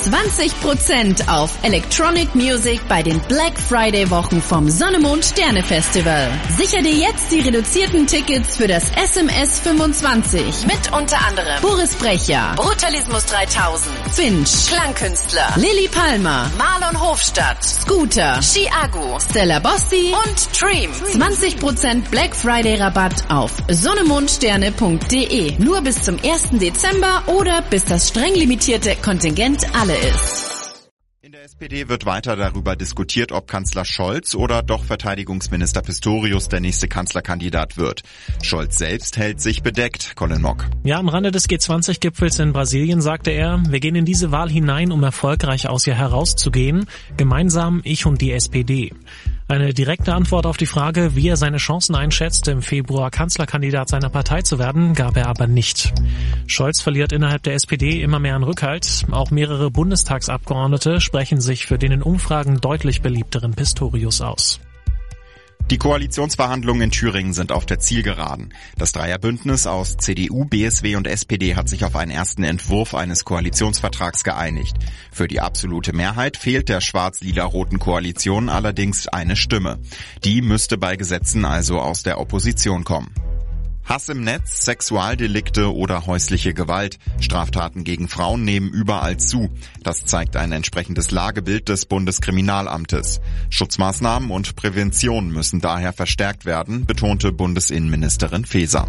20% auf Electronic Music bei den Black Friday Wochen vom Sonne-Mond Sterne Festival. Sicher dir jetzt die reduzierten Tickets für das SMS 25 mit unter anderem Boris Brecher, Brutalismus 3000, Finch, Klangkünstler, Lilly Palmer, Marlon Hofstadt, Scooter, Chiago, Stella Bossi und Dream. 20% Black Friday Rabatt auf sonnemondsterne.de. Nur bis zum 1. Dezember oder bis das streng limitierte Kontingent alle ist. In der SPD wird weiter darüber diskutiert, ob Kanzler Scholz oder doch Verteidigungsminister Pistorius der nächste Kanzlerkandidat wird. Scholz selbst hält sich bedeckt. Colin Mock. Ja, am Rande des G20-Gipfels in Brasilien sagte er, wir gehen in diese Wahl hinein, um erfolgreich aus ihr herauszugehen. Gemeinsam ich und die SPD. Eine direkte Antwort auf die Frage, wie er seine Chancen einschätzt, im Februar Kanzlerkandidat seiner Partei zu werden, gab er aber nicht. Scholz verliert innerhalb der SPD immer mehr an Rückhalt. Auch mehrere Bundestagsabgeordnete sprechen sich für den in Umfragen deutlich beliebteren Pistorius aus. Die Koalitionsverhandlungen in Thüringen sind auf der Zielgeraden. Das Dreierbündnis aus CDU, BSW und SPD hat sich auf einen ersten Entwurf eines Koalitionsvertrags geeinigt. Für die absolute Mehrheit fehlt der schwarz-lila-roten Koalition allerdings eine Stimme. Die müsste bei Gesetzen also aus der Opposition kommen. Hass im Netz, Sexualdelikte oder häusliche Gewalt. Straftaten gegen Frauen nehmen überall zu. Das zeigt ein entsprechendes Lagebild des Bundeskriminalamtes. Schutzmaßnahmen und Prävention müssen daher verstärkt werden, betonte Bundesinnenministerin Faeser.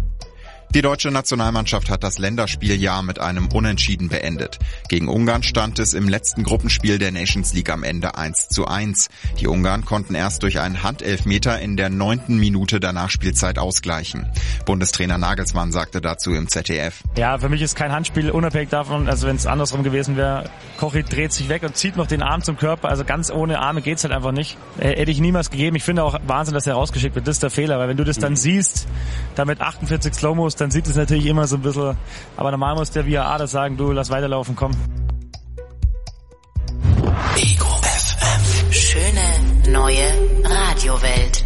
Die deutsche Nationalmannschaft hat das Länderspieljahr mit einem Unentschieden beendet. Gegen Ungarn stand es im letzten Gruppenspiel der Nations League am Ende 1:1. Die Ungarn konnten erst durch einen Handelfmeter in der 9. Minute der Nachspielzeit ausgleichen. Bundestrainer Nagelsmann sagte dazu im ZDF. Ja, für mich ist kein Handspiel, unabhängig davon, also wenn es andersrum gewesen wäre. Kochi dreht sich weg und zieht noch den Arm zum Körper, also ganz ohne Arme geht's halt einfach nicht. Hätte ich niemals gegeben. Ich finde auch Wahnsinn, dass er rausgeschickt wird. Das ist der Fehler, weil wenn du das dann siehst, damit 48 Slow-Mos, dann sieht es natürlich immer so ein bisschen, aber normal muss der VAR das sagen, du lass weiterlaufen, komm. Ego FM. Schöne neue Radiowelt.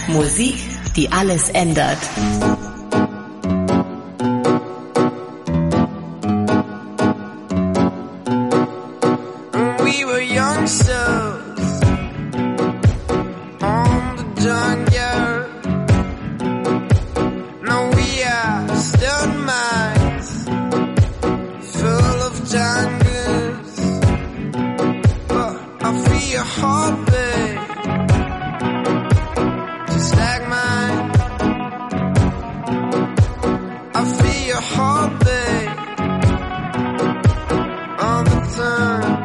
Musik, die alles ändert. We were youngsters on the junkyard. Now we are stone mines full of jungles. But I feel your heartbeat just like mine. I feel your heartbeat all the time.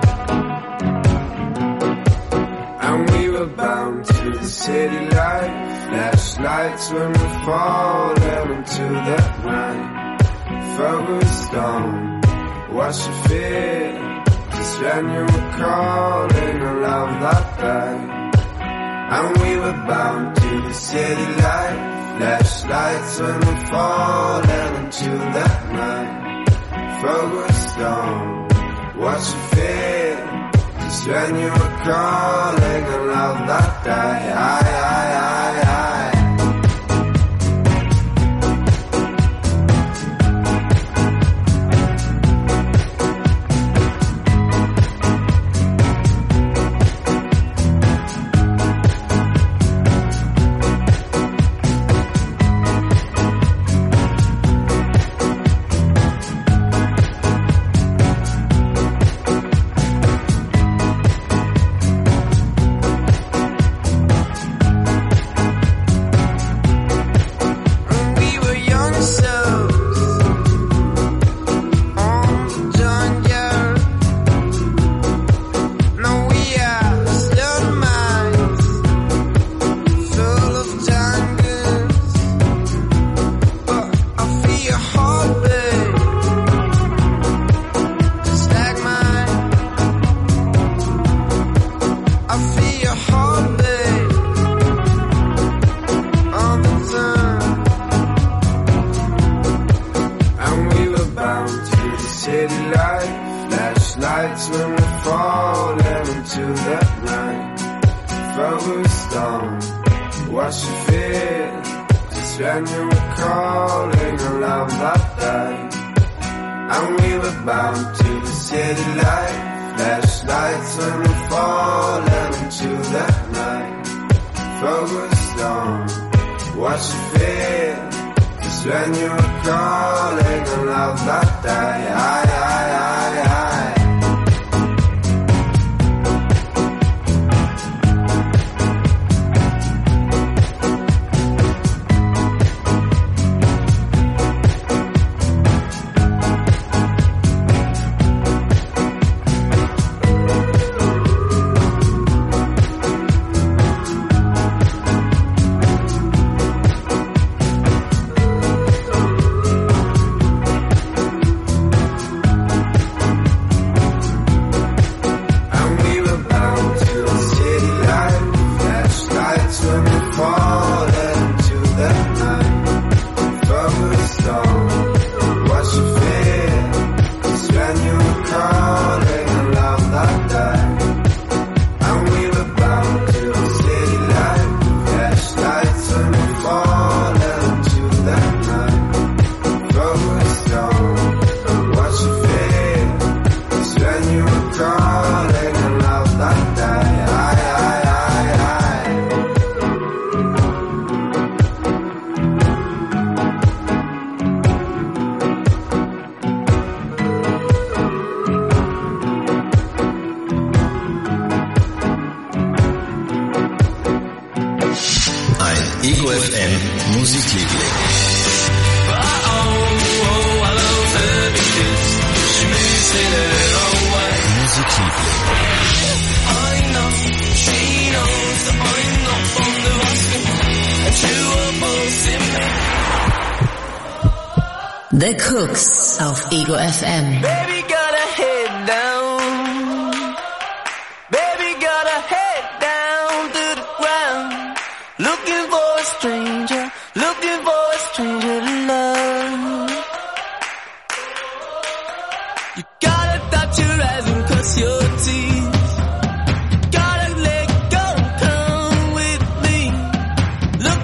And we were bound to the city life, flashlights when we fall down into that night. Focused on what you feel, just when you were calling a love that died. And we were bound to the city life, flashlights when we fall down into that night. Focused on what you feel, just when you were calling a love that died. The Cooks auf Ego FM. Baby got her head down. Baby got her head down to the ground. Looking for a stranger. Looking for a stranger to love. You gotta touch your eyes and cross your teeth. Gotta let go, come with me. Look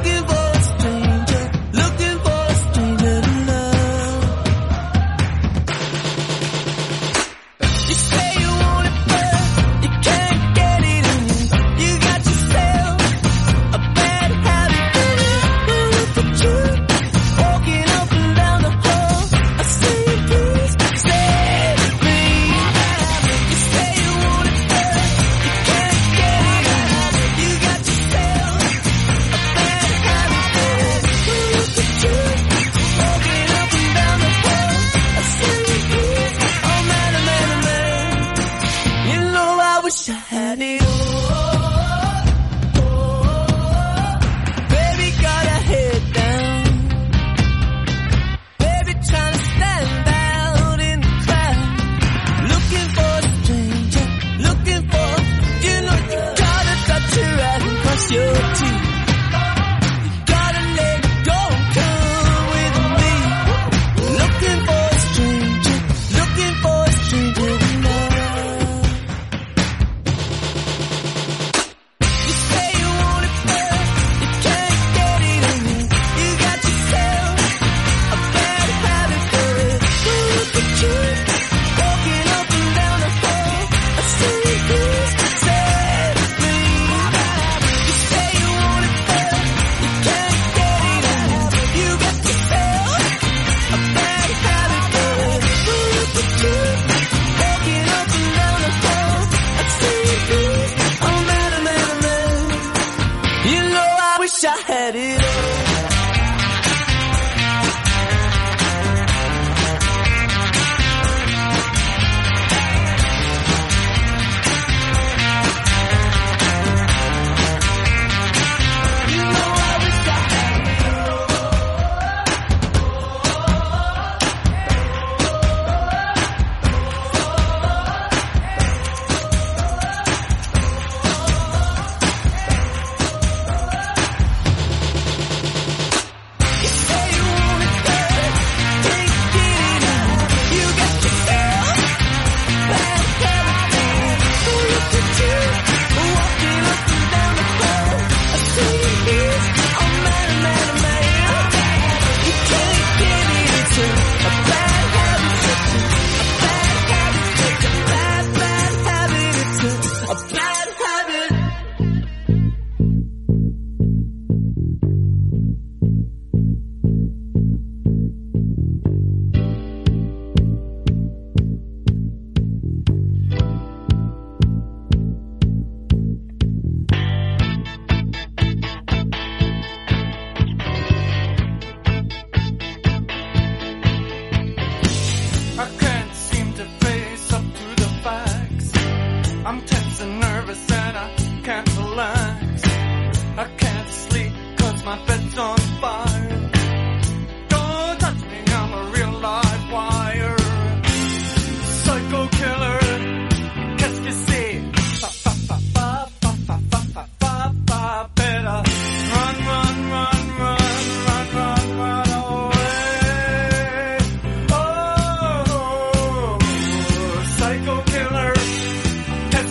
wish I had it all.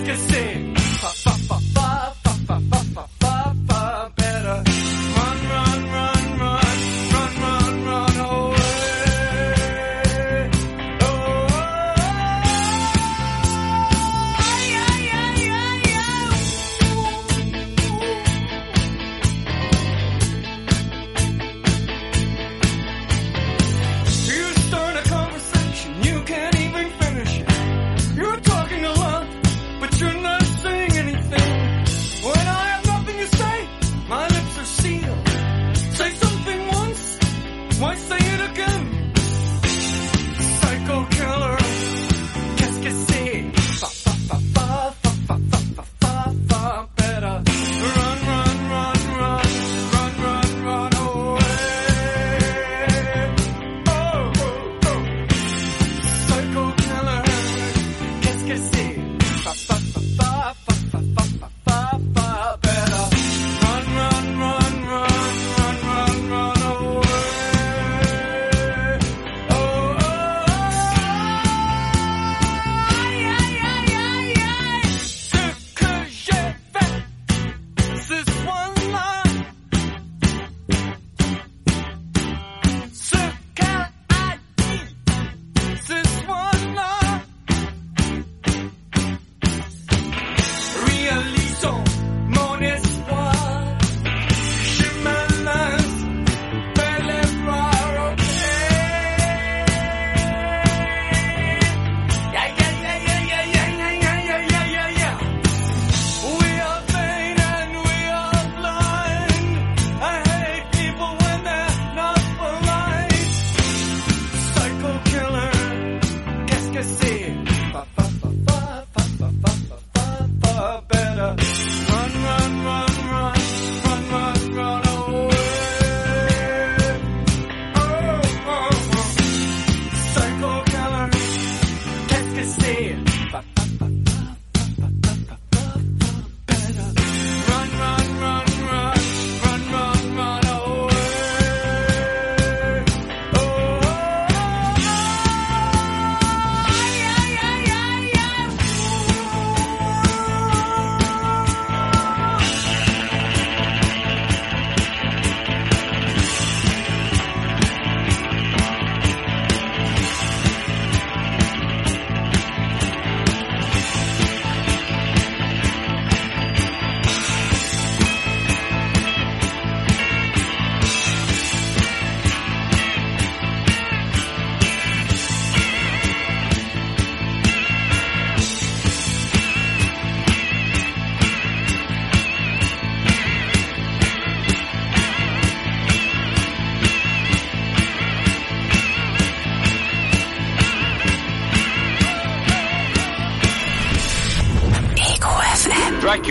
Run, run.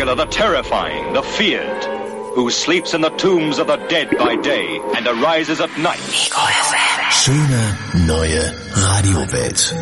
Dracula, the terrifying, the feared, who sleeps in the tombs of the dead by day and arises at night. Schöne neue Radiowelt.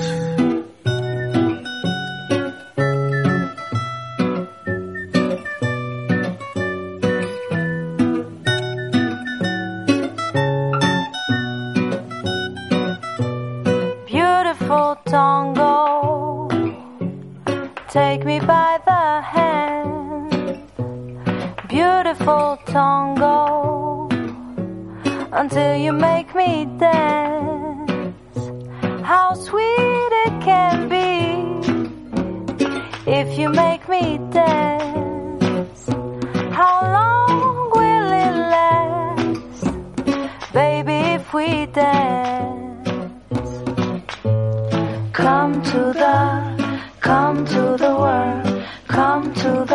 Beautiful tango, take me by the hand. Beautiful tango, until you make me dance. How sweet it can be if you make me dance. How long will it last, baby, if we dance? Come to the world, come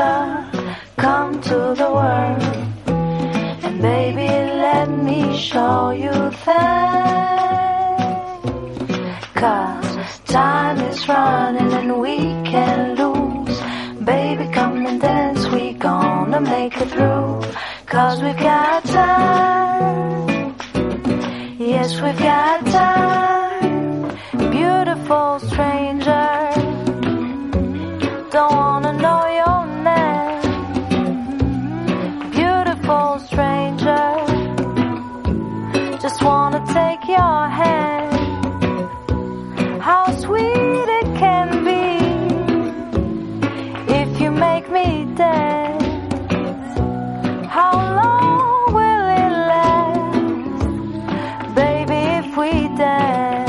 to the world, and baby, let me show you things. 'Cause time is running and we can't lose. Baby, come and dance, we gonna make it through. 'Cause we've got time, yes, we've got time. Beautiful stranger, don't wanna know your name. Beautiful stranger, just wanna take your hand. How sweet it can be if you make me dance. How long will it last, baby, if we dance?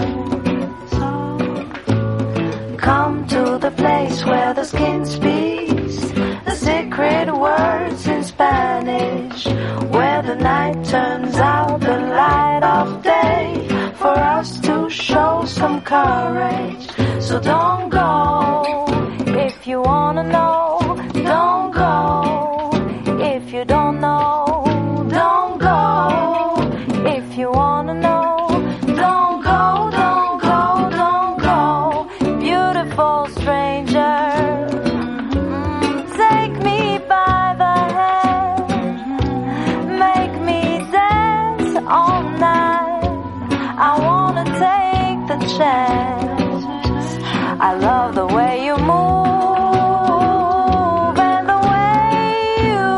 Come to the place where the skin speaks the secret words in Spanish, where the night turns out the light of day, for us to show some courage. So don't go if you wanna know. Don't go if you don't know. Don't go if you wanna know. Don't go, don't go, don't go. Beautiful stranger, take me by the hand, make me dance all night. I wanna take the chance. I love the way you move and the way you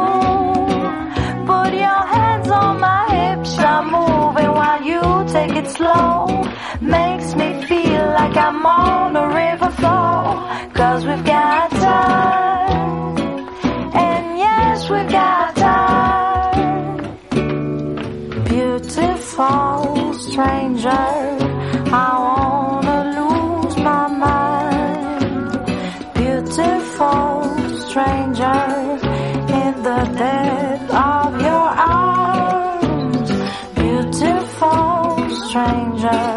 put your hands on my hips. I'm moving while you take it slow. Makes me feel like I'm on a river flow. 'Cause we've got time, and yes, we've got time. Beautiful stranger, I wanna lose my mind. Beautiful stranger, in the depth of your arms. Beautiful stranger.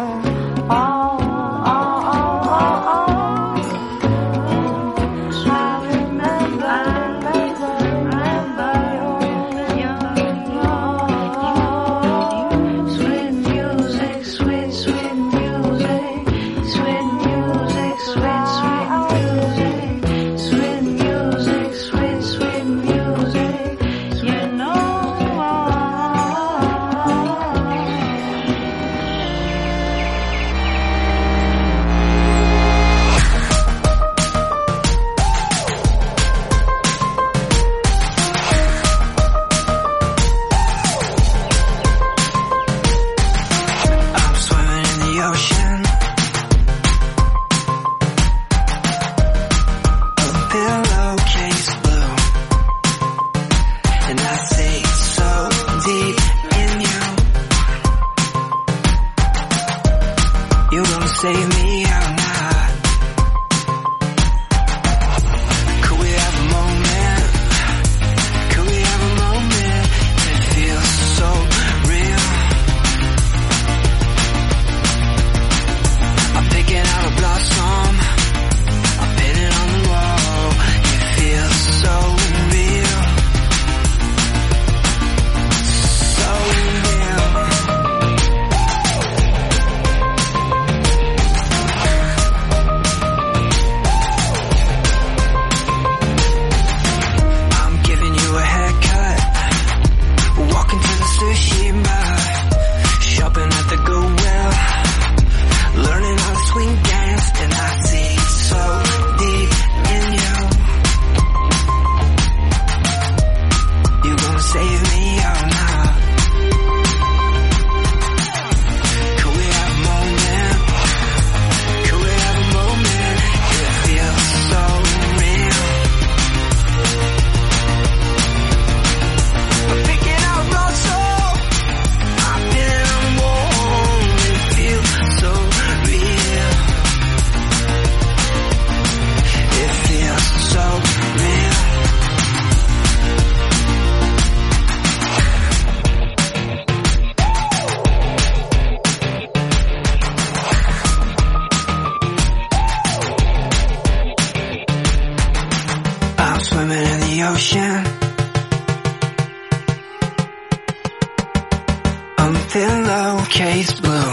pillowcase blue,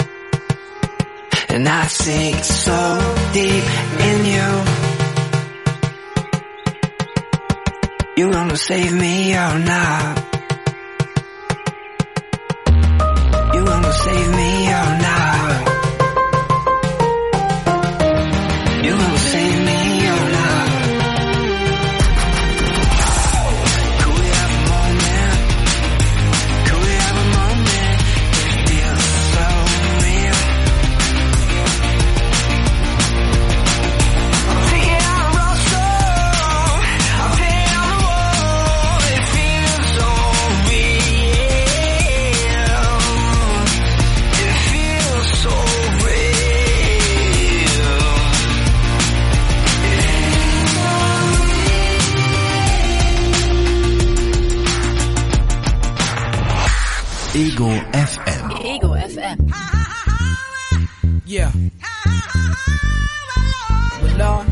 and I sink so deep in you. You gonna save me or not? You gonna save me or not? You gonna save me or not? Could we have a moment? Could we have a moment? It feels so real. I'm thinking on a rock star, I'm thinking on the wall. It feels so real. It feels so real. Ego FM. Ego FM. Yeah. Well, Lord.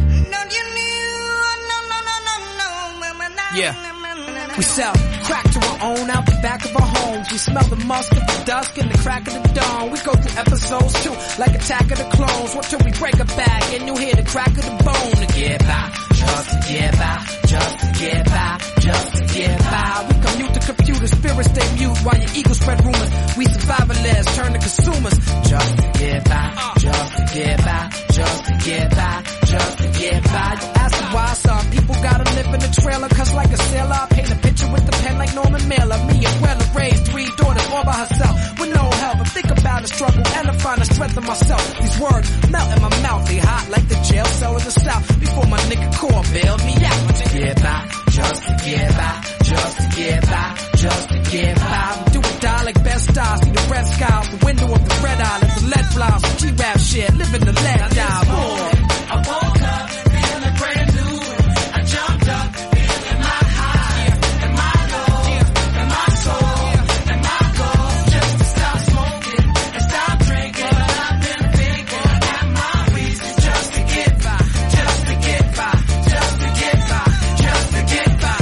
Yeah. We sell crack to our own out the back of our homes. We smell the musk of the dusk and the crack of the dawn. We go through episodes too, like Attack of the Clones. What till we break a bag and you hear the crack of the bone to get by, just to get by, just to get by, just to get by. We commute the computer, spirits stay mute while your ego spread rumors. We survivalists turn to consumers, just to get by, just to get by, just to get by, just to get by. You ask me why some people gotta live in a trailer, cause like a sailor I paint a picture with the pen like Norman Mailer. Me and Weller raised 3 daughters all by herself with no help. I think about the struggle and I find the strength in myself. These words melt in my mouth, they hot like the jail cell in the south. Before my nigga Core bailed me out. To get by, just to get by, just to get by, just to get by. We do or die like best stars. See the red sky out the window of the red eye. Let the lead fly off some G-rap shit. Living the lead die. I woke up feeling brand new. I jumped up feeling my high and my low and my soul and my goal. Just to stop smoking and stop drinking. But I've been thinking at my reason just to get by, just to get by, just to get by, just to get by.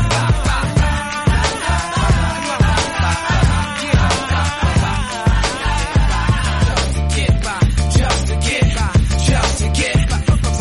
Just to get by, just to get by.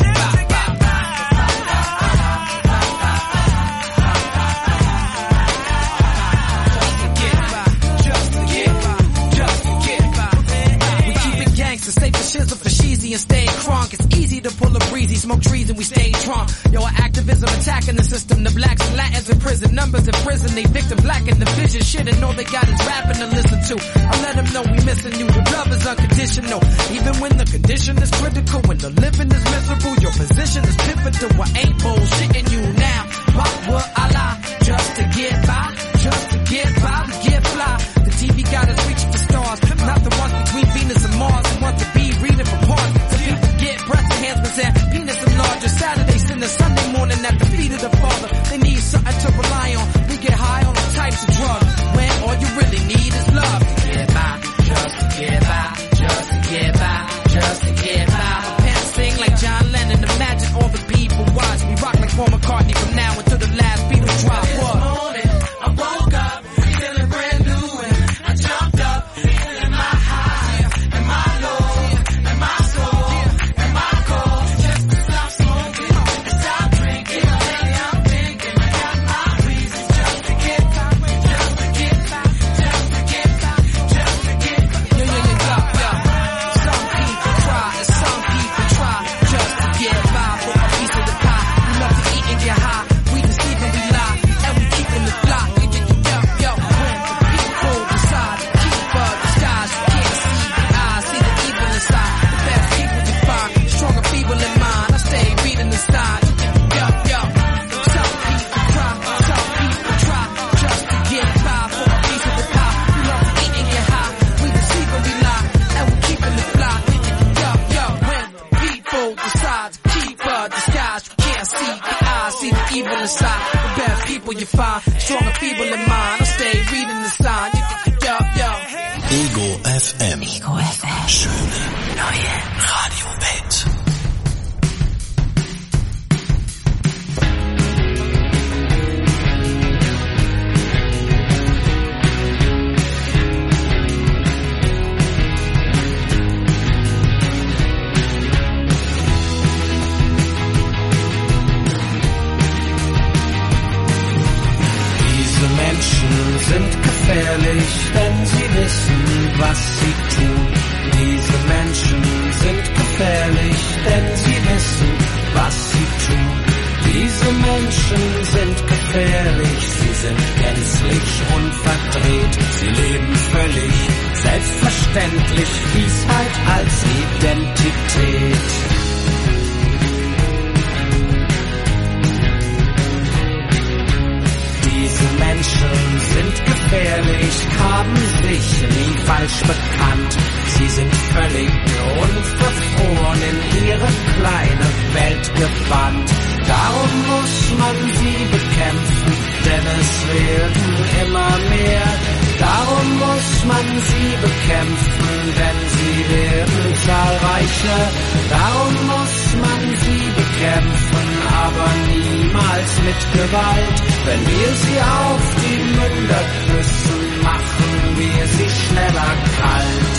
Stay for shizzle for sheezy and stay crunk. It's easy to pull a breezy, smoke trees and we stay drunk. Yo, our activism attacking the system. The blacks and Latins in prison, numbers in prison. They victim black in the vision. Shit, and all they got is rapping to listen to. I let them know we missing you. The love is unconditional. Even when the condition is critical, when the living is miserable, your position is pivotal. I ain't bullshitting you now. Why would I lie? Just to get by, just to get by, we get fly. The TV got us reaching for stars, not the ones between Venus and Mars. The ones to be reading from parts. So people get breast enhancements and penis enlargers. Saturdays and the Sunday morning at the feet of the Father. They need something to rely on. We get high on all types of drugs when all you really need is love. To get by, just to get by, just to get by, just to get by. My pants sing like John Lennon. Imagine all the people watch me rock like Paul McCartney from now until the last Beatles drop. What? I woke up feeling brand new and I jumped up feeling my high and my low and my soul and my goal. Just to stop smoking and stop drinking. Lately I'm thinking I got my reasons just to get by, just to get by, just to get by, just to get by. Yeah. Some people try and some people try just to get by for a piece of the pie. We love to eat and get high. We deceive and we lie and we keep in the fly. Yo, when the people decide to keep disguise, you can't see the eyes, see the evil inside. The best people you find, strong and feeble in mind. I stay reading the sign. Yo, some people try just to get by for a piece of the pie. We love to eat and get high. We deceive and we lie and we keep in the fly. Yo, when people decide to keep disguise, you can't see the eyes, see the evil inside. The best people you find, strong and feeble in mind. I stay reading the sign. Yo. Ego FM. Ego FM. Schöne neue Radiowelt. sind gefährlich, denn sie wissen, was sie tun. Diese Menschen sind gefährlich, denn sie wissen, was sie tun. Diese Menschen sind gefährlich, sie sind gänzlich unverdreht. Sie leben völlig selbstverständlich, Wiesheit als Identität. Diese Menschen sind gefährlich, haben sich nie falsch bekannt. Sie sind völlig unverfroren, in ihre kleine Welt gebannt. Darum muss man sie bekämpfen, denn es werden immer mehr. Darum muss man sie bekämpfen, denn sie werden zahlreicher. Darum muss man sie bekämpfen, aber niemals mit Gewalt. Wenn wir sie auf die Münder küssen, machen wir sie schneller kalt.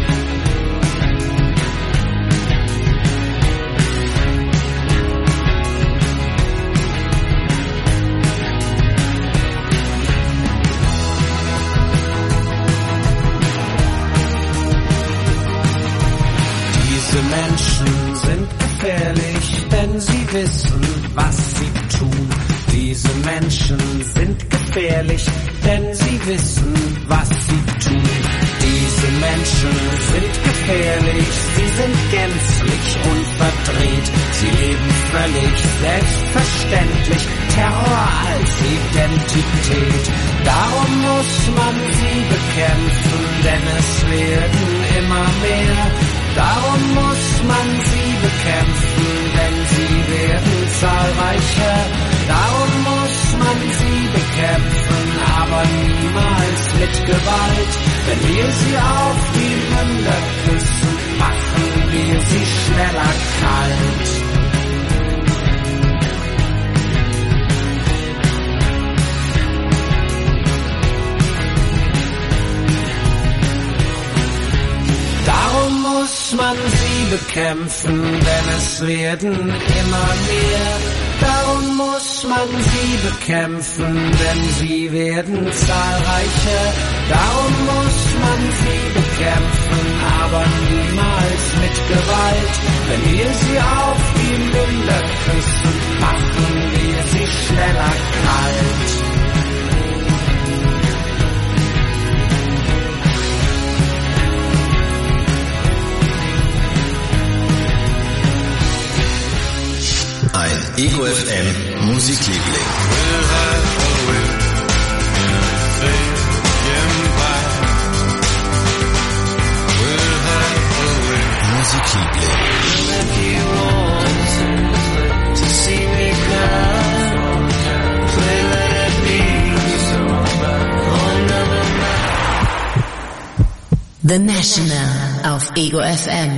Diese Menschen sind gefährlich, denn sie wissen, was sie tun. Diese Menschen sind gefährlich, denn sie wissen, was sie tun. Diese Menschen sind gefährlich, sie sind gänzlich unverdreht. Sie leben völlig selbstverständlich, Terror als Identität. Darum muss man sie bekämpfen, denn es werden immer mehr. Darum muss man sie bekämpfen, denn sie werden zahlreicher. Darum muss man sie bekämpfen, aber niemals mit Gewalt. Wenn wir sie auf die Münder küssen, machen wir sie schneller kalt. Darum muss man sie bekämpfen, denn es werden immer mehr. Darum muss man sie bekämpfen, denn sie werden zahlreicher. Darum muss man sie bekämpfen, aber niemals mit Gewalt. Wenn wir sie auf die Münder küssen, machen wir sie schneller kalt. Ein Ego FM Musikliebling. The National auf Ego FM.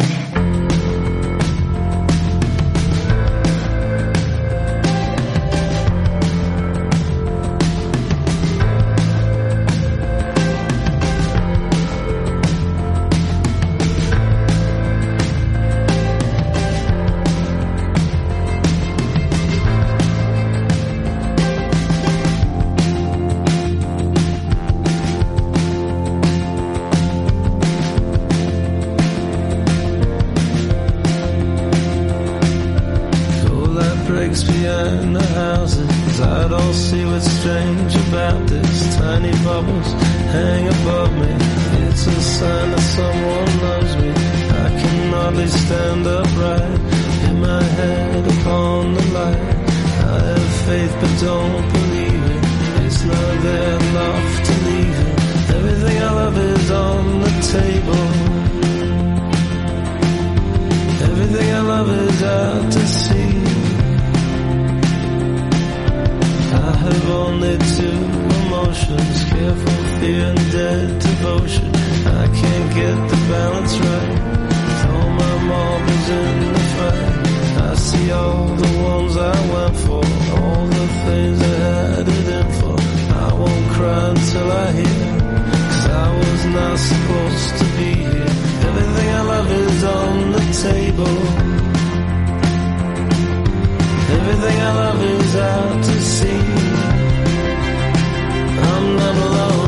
Everything I love is out to sea. I'm not alone.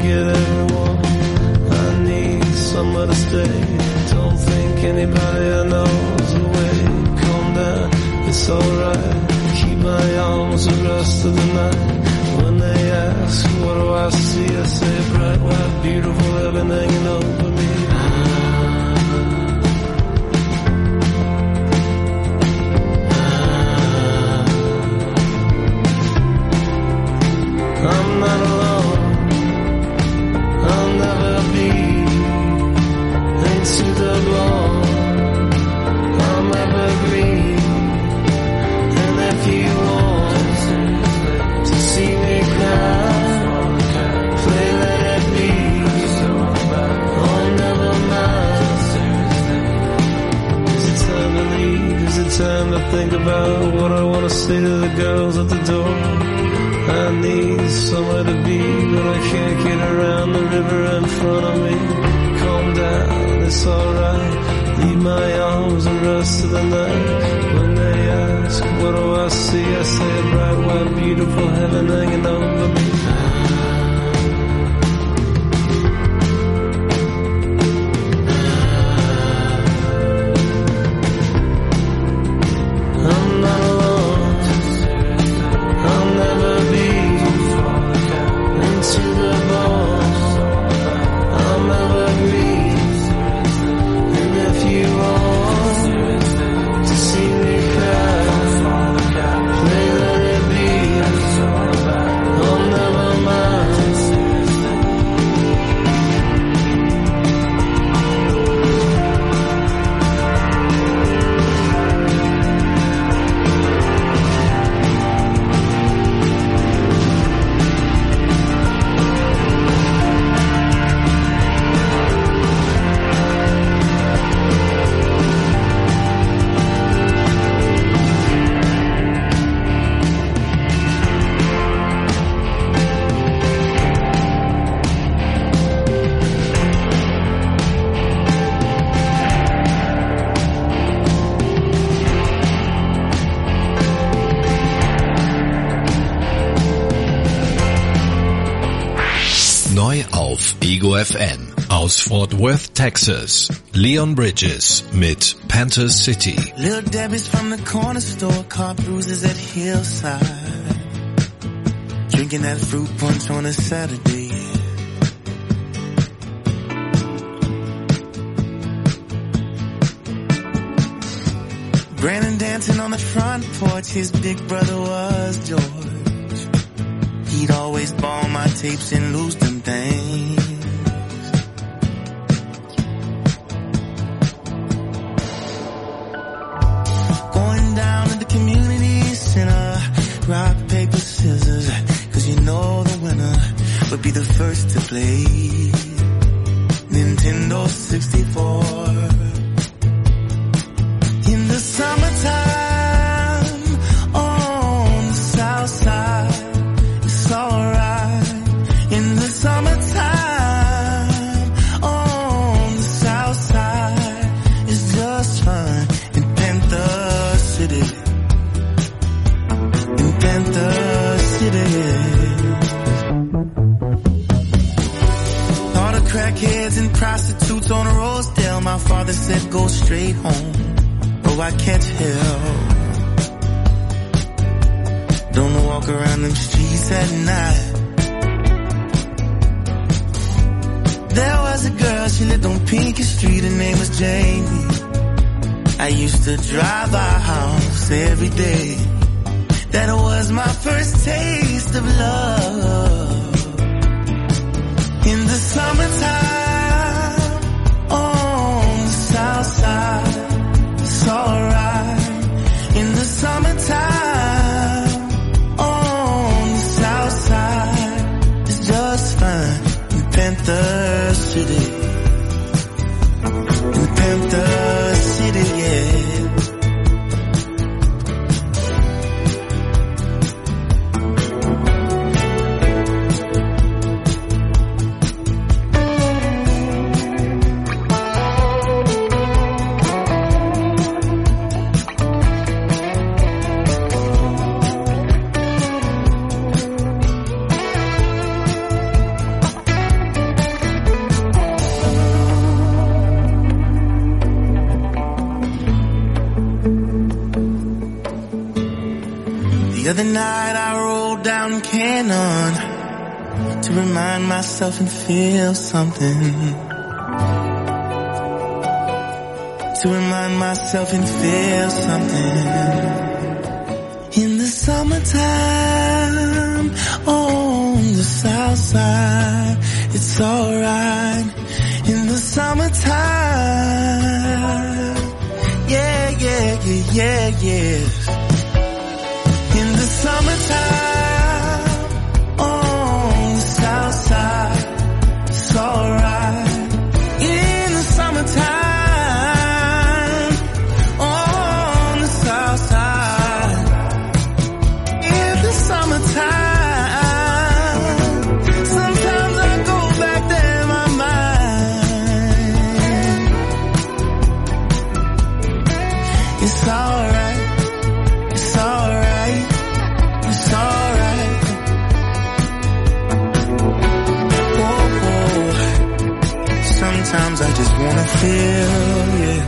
forget everyone. I need somewhere to stay. Don't think anybody I know's away. Calm down, it's alright. Keep my arms the rest of the night. When they ask, what do I see? I say bright, white, beautiful heaven hanging over me. I'm not alone, I'll never be. Ain't too the bone, I'm evergreen. And if you want to see me cry, play Let It Be. Oh, never mind. Is it time to leave? Is it time to think about what I want to say to the girls at the door? I need somewhere to be, but I can't get around the river in front of me. Calm down, it's alright. Leave my arms the rest of the night. When they ask, what do I see? I say a bright, white, beautiful heaven hanging over me. I'm not alone, I'll never be. Into the bone, I'm evergreen. And if you want to see me cry, play Let It Be. Oh, never mind. Neu auf Ego FM. Aus Fort Worth, Texas. Leon Bridges mit Panther City. Little Debbie's from the corner store, car bruises at Hillside. Drinking that fruit punch on a Saturday. Brandon dancing on the front porch, his big brother was George. He'd always ball my tapes and lose them things. Going down to the community center, rock, paper, scissors, 'cause you know the winner would be the first to play Nintendo 64. In the summertime on the south side, it's alright. In the summertime on the south side, it's just fun. In Panther City, in Panther City. All the crackheads and prostitutes on Rosedale, my father said go straight home. Oh, I can't help. Don't walk around them streets at night. There was a girl, she lived on Pinky Street, her name was Jamie. I used to drive our house every day. That was my first taste of love. In the summertime on the south side, it's alright. In the summertime on the south side, it's just fine. In Panther City, in Panther City, yeah. The other night I rolled down Canon to remind myself and feel something. To remind myself and feel something. In the summertime, on the south side, it's alright. In the summertime, yeah, yeah, yeah, yeah, yeah. In the summertime, on the south side, it's alright. In the summertime, sometimes I just wanna feel, yeah.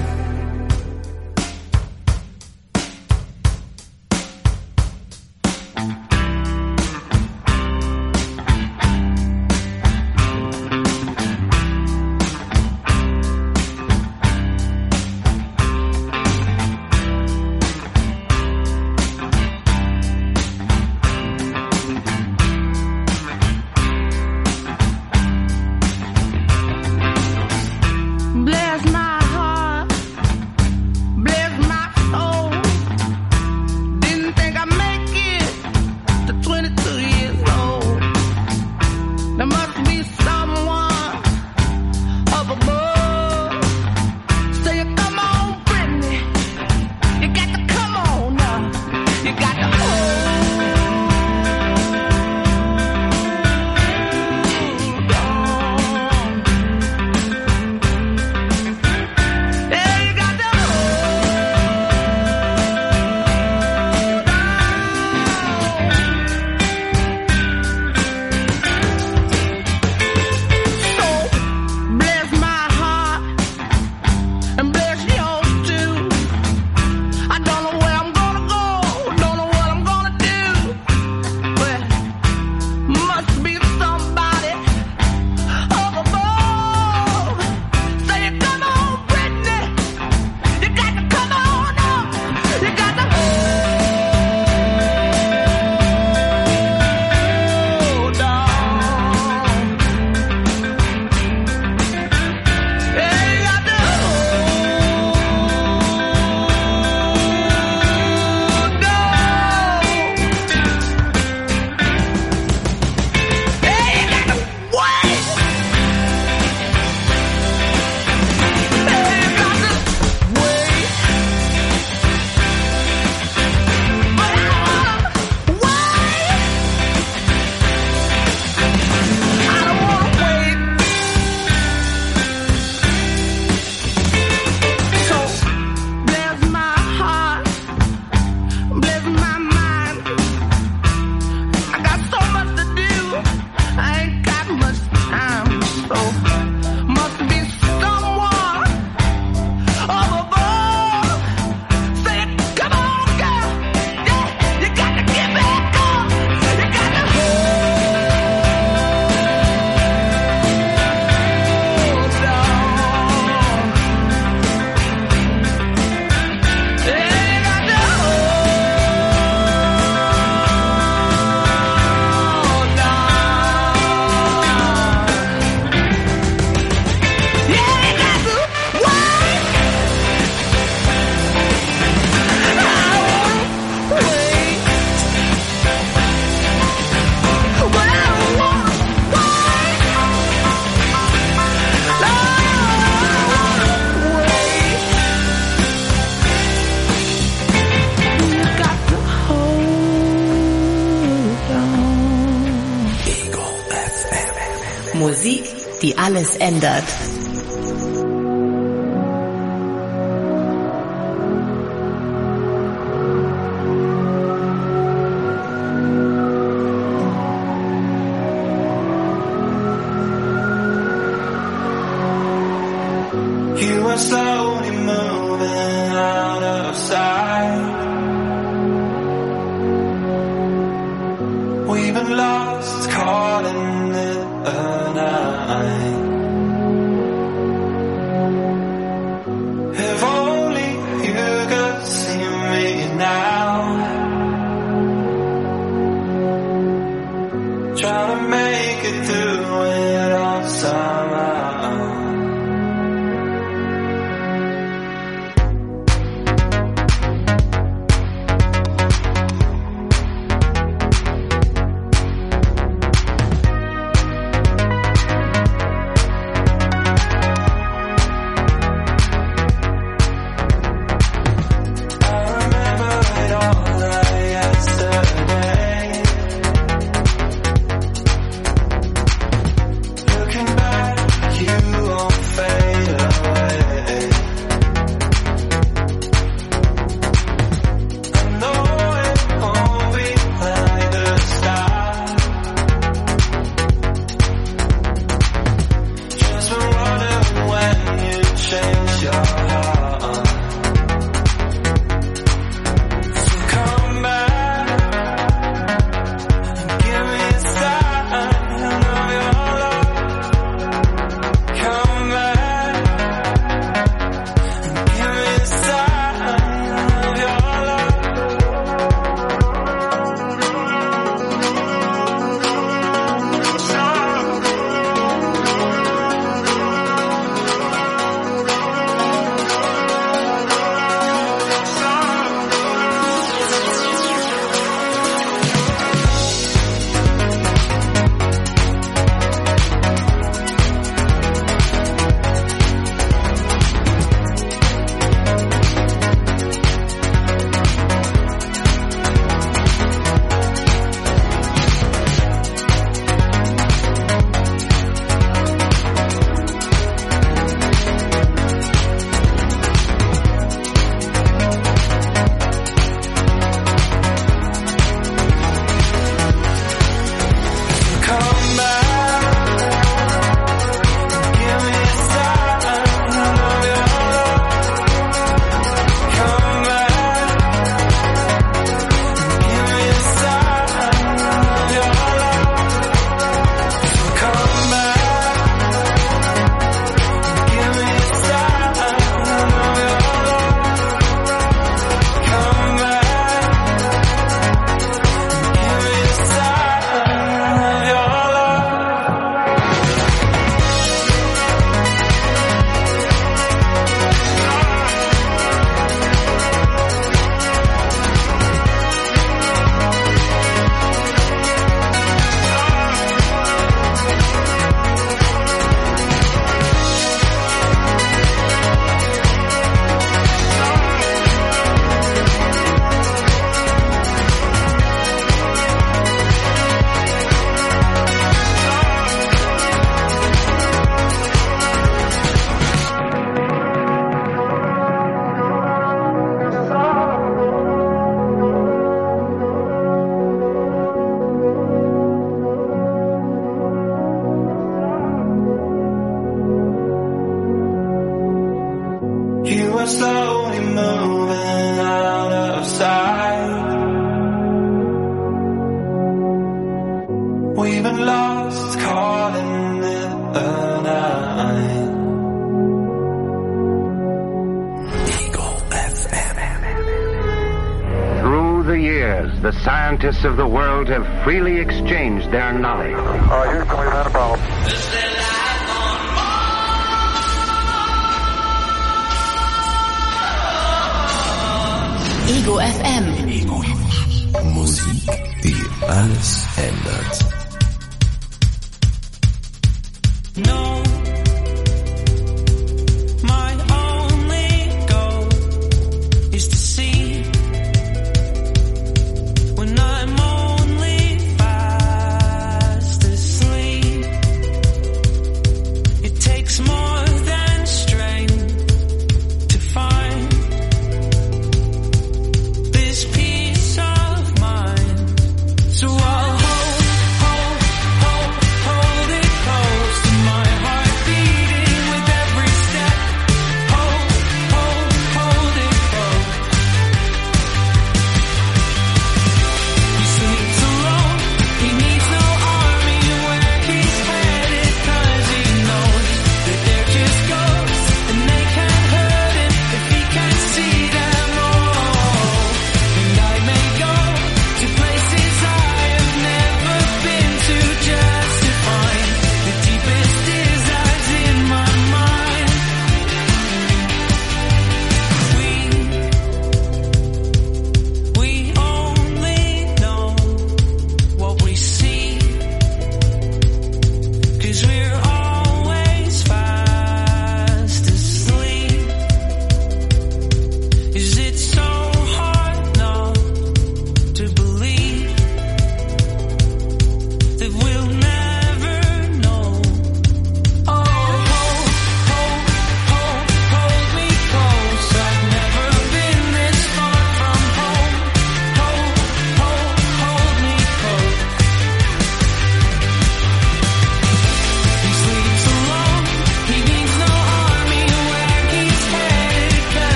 Musik, die alles ändert. You were slowly moving out of sight. If only you could see me now, trying to make it through it all somehow. Slowly moving out of sight. We've been lost, calling it a night. Eagle FM. Through the years, the scientists of the world have freely exchanged their knowledge. Houston, we've had a problem. Ego FM. Ego. Musik, die alles ändert. No, my only goal is to see when I'm only fast asleep. It takes more than strength to find this peace of mind. So I'll hold it close to my heart.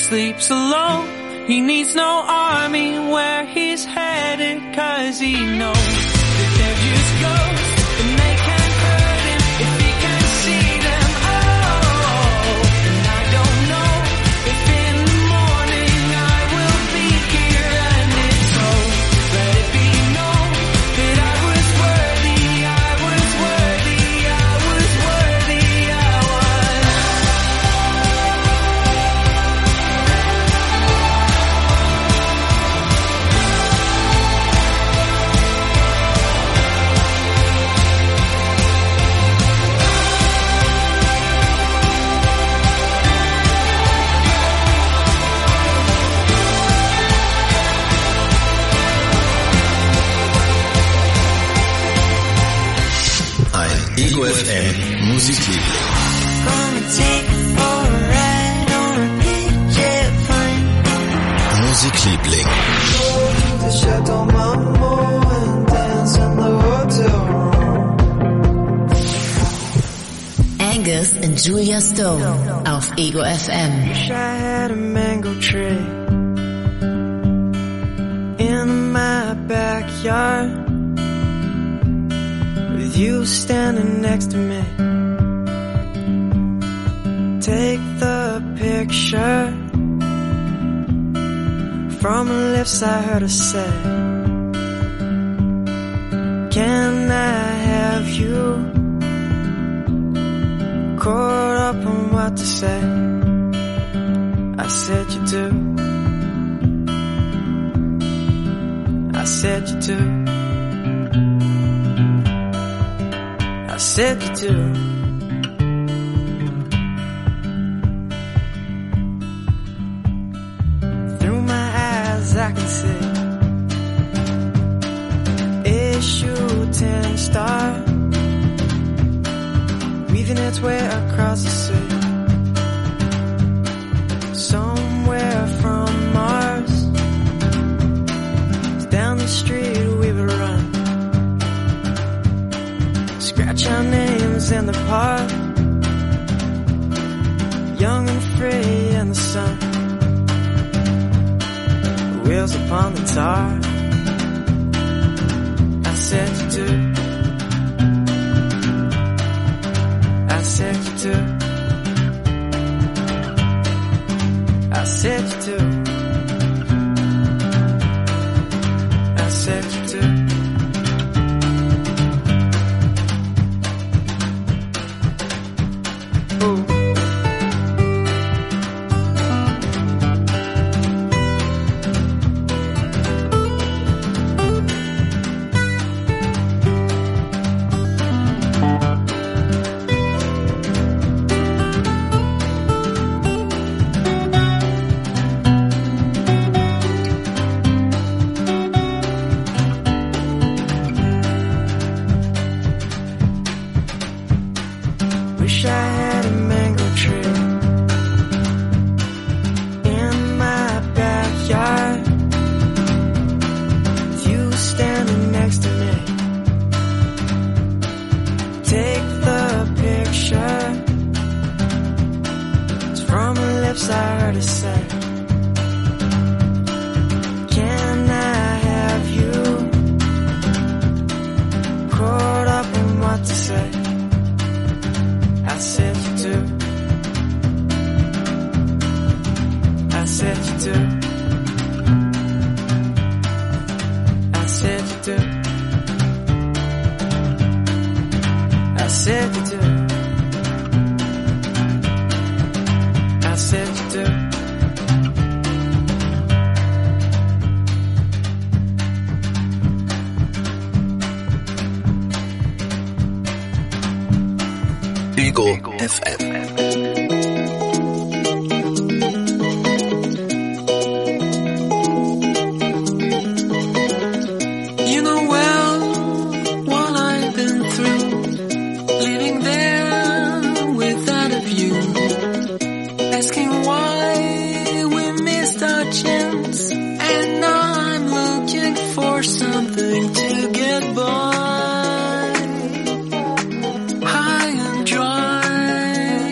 sleeps alone. He needs no army where he's headed, 'cause he knows that they're just ghosts and they can't hurt him if he can see them. Oh, and I don't know if in the morning I will be here, and if so, let it be known that I was worthy, I was worthy, I was worthy, I was. Ein Ego FM Musikliebling. Gonna take you for a ride on a big jet plane. Musikliebling. Go to the Chateau Marmont and dance in the hotel room. Angus und Julia Stone auf Ego FM. Wish I had a mango tree in my backyard with you standing next to me. Take the picture from the lips I heard her say. Can I have you caught up on what to say? I said you do. I said you do. I said you do. Through my eyes I can see a shooting star weaving its way across the sea. Somewhere from Mars, down the street we would run, scratch our names in the park, young and free in the sun, wheels upon the tar. I said you do. I said you do. I said you do. I said you do. Ooh. Wish I had a mango tree in my backyard with you standing next to me. Take the picture, it's from the lips I heard her say. Can I have you caught up in what to say? I said you do. I said you do. I said you do. I said you do. I said you do. Ego FM. You know well what I've been through, living there without a view, asking why we missed our chance, and now I'm looking for something to get by, high and dry.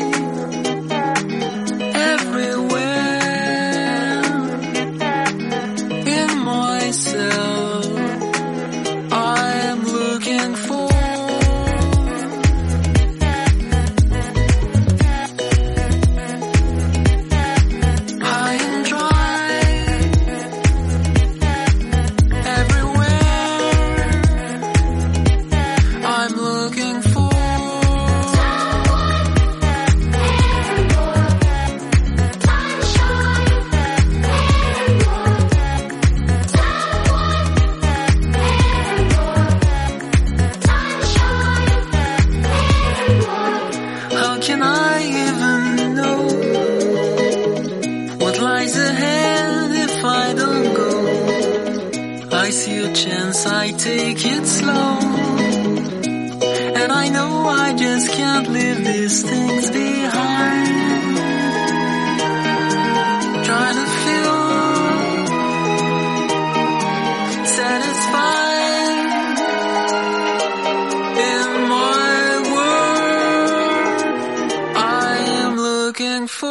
a chance, I take it slow. And I know I just can't leave these things behind. Trying to feel satisfied in my world. I am looking for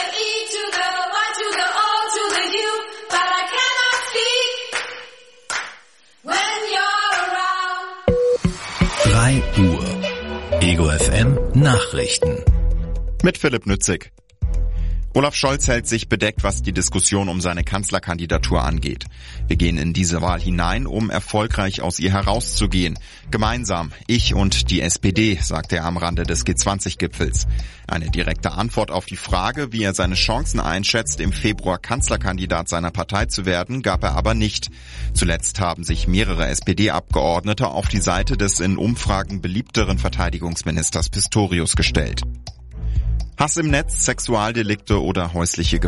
E to the Y to the O to the U, but I cannot speak when you're around. 3 Uhr. Ego FM Nachrichten. Mit Philipp Nützig. Olaf Scholz hält sich bedeckt, was die Diskussion um seine Kanzlerkandidatur angeht. Wir gehen in diese Wahl hinein, um erfolgreich aus ihr herauszugehen. Gemeinsam, ich und die SPD, sagte er am Rande des G20-Gipfels. Eine direkte Antwort auf die Frage, wie er seine Chancen einschätzt, im Februar Kanzlerkandidat seiner Partei zu werden, gab er aber nicht. Zuletzt haben sich mehrere SPD-Abgeordnete auf die Seite des in Umfragen beliebteren Verteidigungsministers Pistorius gestellt. Hass im Netz, Sexualdelikte oder häusliche Gewalt.